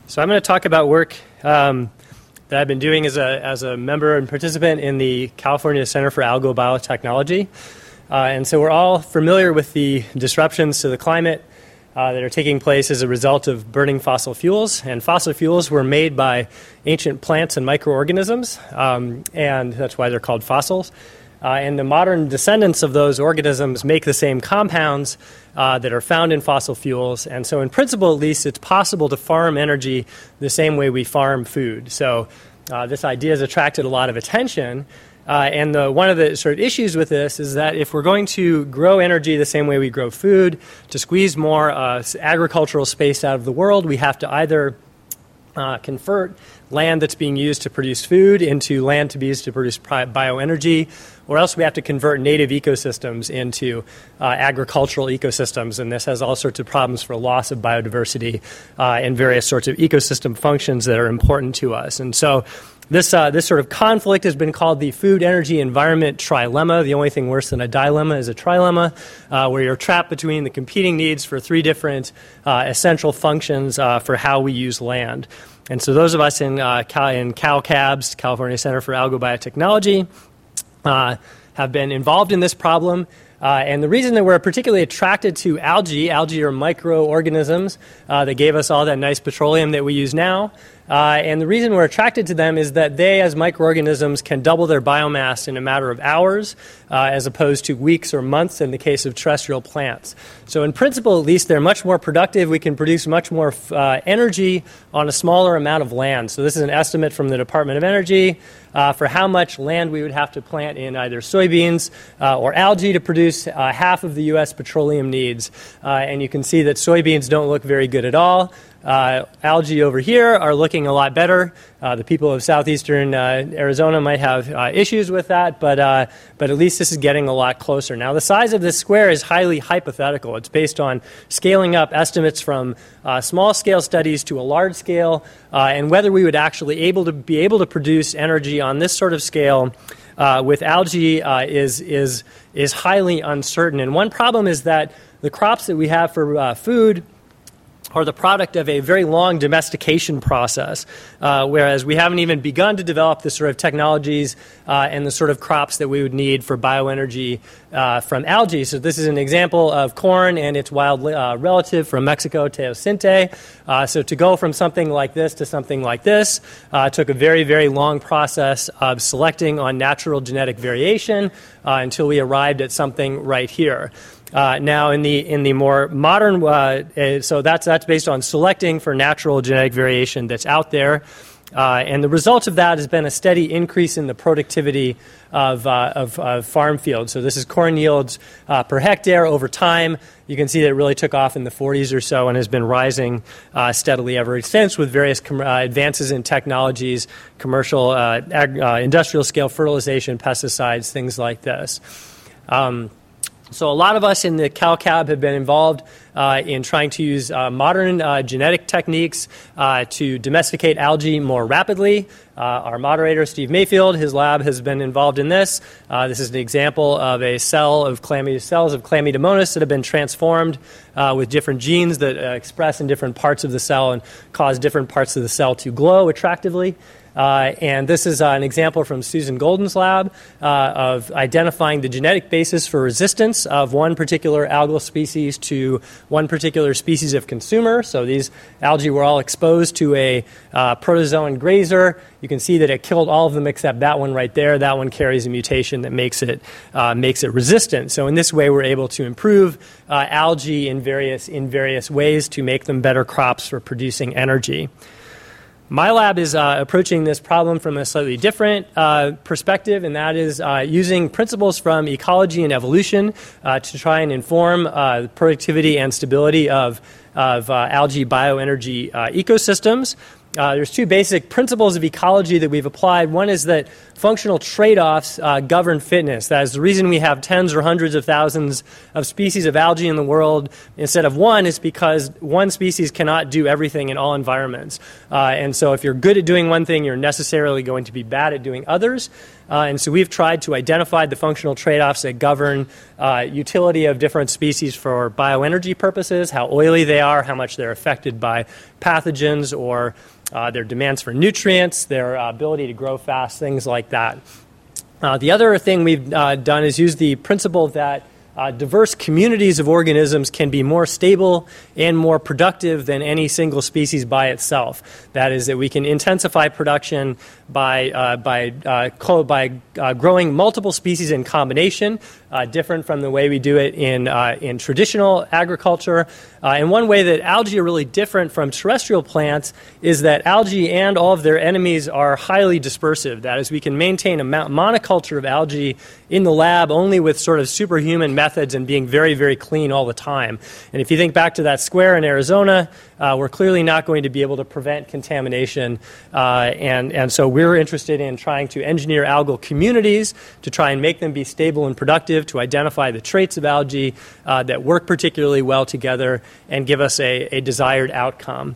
So I'm going to talk about work that I've been doing as a member and participant in the California Center for Algal Biotechnology. And so we're all familiar with the disruptions to the climate that are taking place as a result of burning fossil fuels. And fossil fuels were made by ancient plants and microorganisms, and that's why they're called fossils. And the modern descendants of those organisms make the same compounds that are found in fossil fuels. And so in principle, at least, it's possible to farm energy the same way we farm food. So this idea has attracted a lot of attention. And one of the sort of issues with this is that if we're going to grow energy the same way we grow food, to squeeze more agricultural space out of the world, we have to either convert land that's being used to produce food into land to be used to produce bioenergy, or else we have to convert native ecosystems into agricultural ecosystems. And this has all sorts of problems for loss of biodiversity and various sorts of ecosystem functions that are important to us. And so this sort of conflict has been called the food, energy, environment trilemma. The only thing worse than a dilemma is a trilemma, where you're trapped between the competing needs for three different essential functions for how we use land. And so those of us in CalCABS, California Center for Algal Biotechnology, have been involved in this problem. And the reason that we're particularly attracted to algae are microorganisms that gave us all that nice petroleum that we use now. And the reason we're attracted to them is that they, as microorganisms, can double their biomass in a matter of hours, as opposed to weeks or months in the case of terrestrial plants. So in principle, at least, they're much more productive. We can produce much more energy on a smaller amount of land. So this is an estimate from the Department of Energy for how much land we would have to plant in either soybeans or algae to produce half of the U.S. petroleum needs. And you can see that soybeans don't look very good at all. Algae over here are looking a lot better. The people of southeastern Arizona might have issues with that, but at least this is getting a lot closer. Now, the size of this square is highly hypothetical. It's based on scaling up estimates from small-scale studies to a large scale, and whether we would actually be able to produce energy on this sort of scale with algae is highly uncertain. And one problem is that the crops that we have for food are the product of a very long domestication process, whereas we haven't even begun to develop the sort of technologies and the sort of crops that we would need for bioenergy from algae. So this is an example of corn and its wild relative from Mexico, teosinte. So to go from something like this to something like this took a very, very long process of selecting on natural genetic variation until we arrived at something right here. Now, in the more modern, so that's based on selecting for natural genetic variation that's out there, and the result of that has been a steady increase in the productivity of farm fields. So this is corn yields per hectare over time. You can see that it really took off in the 40s or so and has been rising steadily ever since with various advances in technologies, commercial, industrial scale fertilization, pesticides, things like this. So a lot of us in the CalCAB have been involved in trying to use modern genetic techniques to domesticate algae more rapidly. Our moderator, Steve Mayfield, his lab has been involved in this. This is an example of a cells of Chlamydomonas that have been transformed with different genes that express in different parts of the cell and cause different parts of the cell to glow attractively. And this is an example from Susan Golden's lab of identifying the genetic basis for resistance of one particular algal species to one particular species of consumer. So these algae were all exposed to a protozoan grazer. You can see that it killed all of them except that one right there. That one carries a mutation that makes it resistant. So in this way, we're able to improve algae in various ways to make them better crops for producing energy. My lab is approaching this problem from a slightly different perspective, and that is using principles from ecology and evolution to try and inform productivity and stability of algae bioenergy ecosystems. there's two basic principles of ecology that we've applied. One is that functional trade-offs govern fitness. That is, the reason we have tens or hundreds of thousands of species of algae in the world instead of one is because one species cannot do everything in all environments. And so if you're good at doing one thing, you're necessarily going to be bad at doing others. And so we've tried to identify the functional trade-offs that govern utility of different species for bioenergy purposes, how oily they are, how much they're affected by pathogens or their demands for nutrients, their ability to grow fast, things like that. The other thing we've done is use the principle that diverse communities of organisms can be more stable and more productive than any single species by itself. That is, that we can intensify production by growing multiple species in combination, different from the way we do it in traditional agriculture. And one way that algae are really different from terrestrial plants is that algae and all of their enemies are highly dispersive. That is, we can maintain a monoculture of algae in the lab only with sort of superhuman methods and being very, very clean all the time. And if you think back to that square in Arizona, we're clearly not going to be able to prevent contamination. And so we're interested in trying to engineer algal communities to try and make them be stable and productive, to identify the traits of algae that work particularly well together and give us a desired outcome.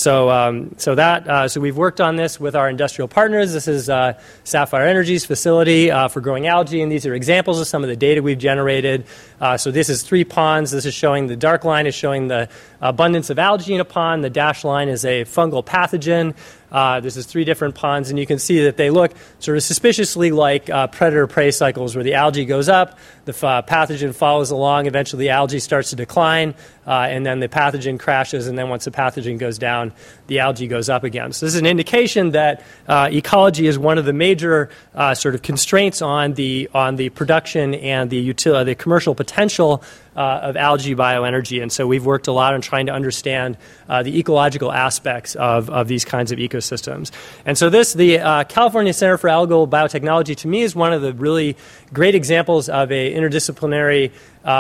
So we've worked on this with our industrial partners. This is Sapphire Energy's facility for growing algae, and these are examples of some of the data we've generated. So this is 3 ponds. This is showing, the dark line is showing the abundance of algae in a pond. The dashed line is a fungal pathogen. This is 3 different ponds, and you can see that they look sort of suspiciously like predator-prey cycles where the algae goes up, the pathogen follows along, eventually the algae starts to decline, and then the pathogen crashes, and then once the pathogen goes down, the algae goes up again. So this is an indication that ecology is one of the major sort of constraints on the production and the commercial potential of algae bioenergy. And so we've worked a lot on trying to understand the ecological aspects of these kinds of ecosystems. And so the California Center for Algal Biotechnology, to me, is one of the really great examples of an interdisciplinary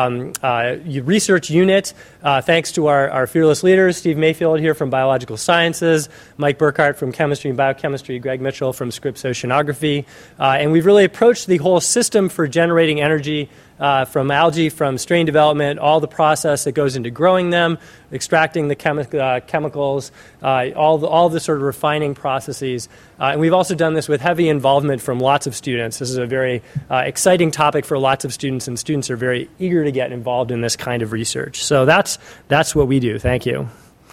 research unit, thanks to our fearless leaders, Steve Mayfield here from Biological Sciences, Mike Burkhart from Chemistry and Biochemistry, Greg Mitchell from Scripps Oceanography. And we've really approached the whole system for generating energy from algae, from strain development, all the process that goes into growing them, extracting the chemicals, all the sort of refining processes. And we've also done this with heavy involvement from lots of students. This is a very exciting topic for lots of students, and students are very eager to get involved in this kind of research. So that's what we do. Thank you.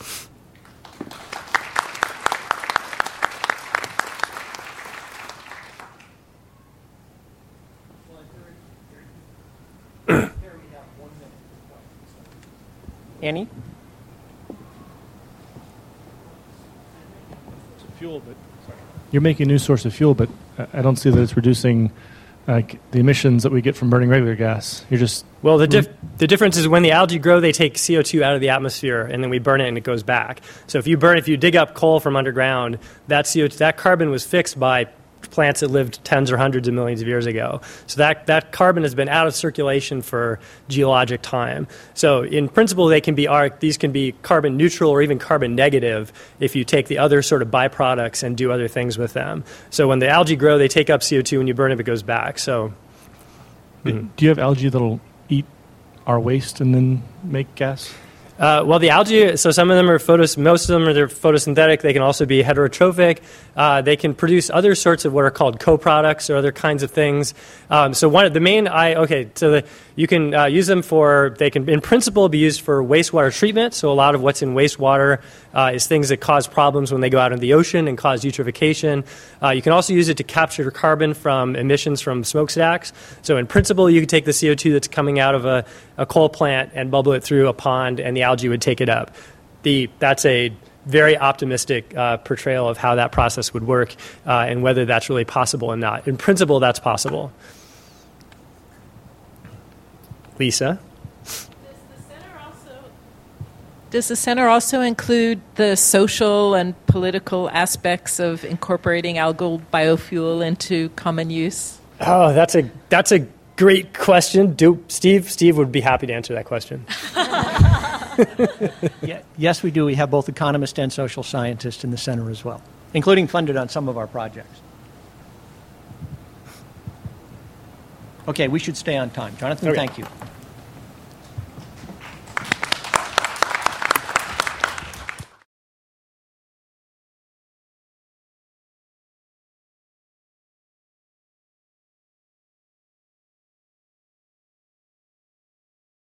Annie? Fuel, but you're making a new source of fuel, but I don't see that it's reducing the emissions that we get from burning regular gas. You're just the difference is when the algae grow, they take CO2 out of the atmosphere, and then we burn it, and it goes back. So if you dig up coal from underground, that CO2, that carbon was fixed by plants that lived tens or hundreds of millions of years ago. So that carbon has been out of circulation for geologic time. So in principle, these can be carbon neutral or even carbon negative if you take the other sort of byproducts and do other things with them. So when the algae grow, they take up CO2. When you burn it, it goes back. So, do you have algae that'll eat our waste and then make gas? Well, the algae, so some of them are most of them are photosynthetic. They can also be heterotrophic. They can produce other sorts of what are called co-products or other kinds of things. So one of the main, you can use them they can in principle be used for wastewater treatment. So a lot of what's in wastewater is things that cause problems when they go out in the ocean and cause eutrophication. You can also use it to capture carbon from emissions from smokestacks. So in principle, you can take the CO2 that's coming out of a coal plant and bubble it through a pond, and the algae would take it up. That's a very optimistic portrayal of how that process would work and whether that's really possible or not. In principle, that's possible. Lisa? Does the center also include the social and political aspects of incorporating algal biofuel into common use? Oh, that's a great question. Steve would be happy to answer that question. Yes, we do. We have both economists and social scientists in the center as well, including funded on some of our projects. Okay, we should stay on time. Jonathan, Okay. thank you.